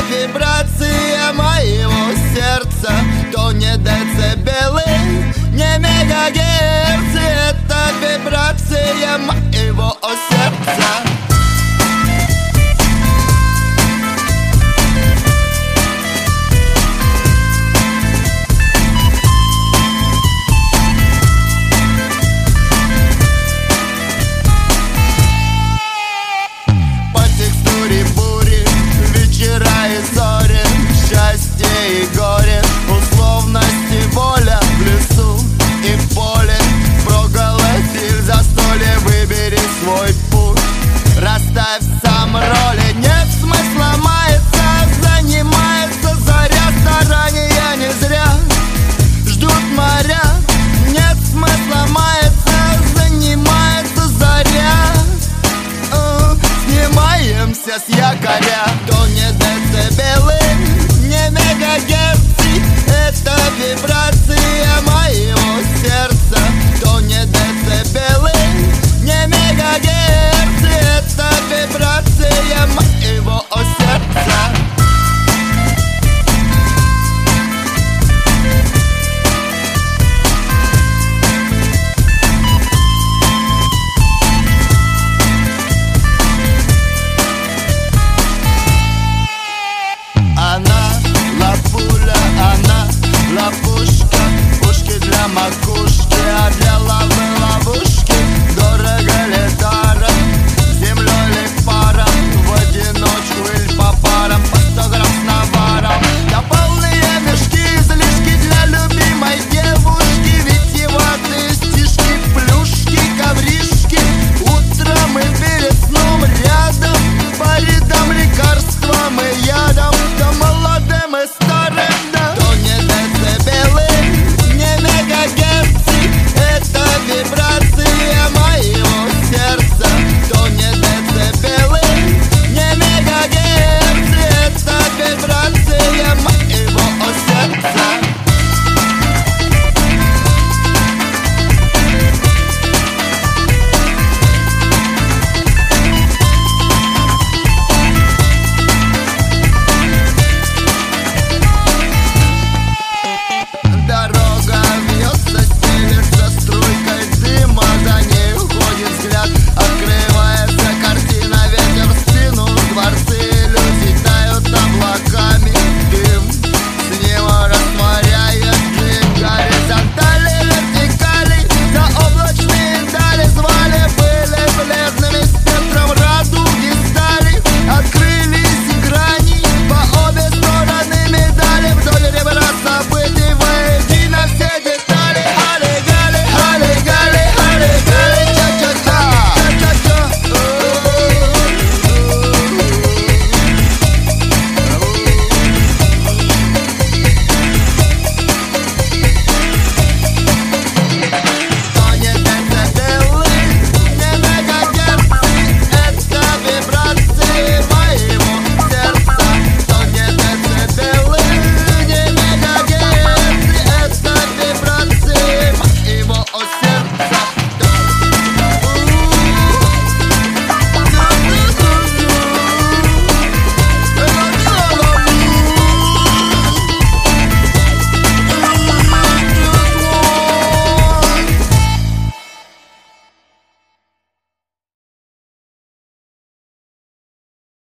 вибрация моего сердца. То не децибелы, не мегагерцы, это вибрация моего сердца. Счастье и горе, условности, воля в лесу и в поле. Проголосил застолье, выбери свой путь, расставь сам роли. Нет смысла маяться, занимается заря. Старания не зря ждут моря. Нет смысла маяться, занимается заря. Снимаемся с якоря. То не децибелы, не мегагерцы, это вибрация моего сердца. То не децибелы, не мегагерцы, это вибрация моего сердца. Лапушка, пушки для макушки, а для лавы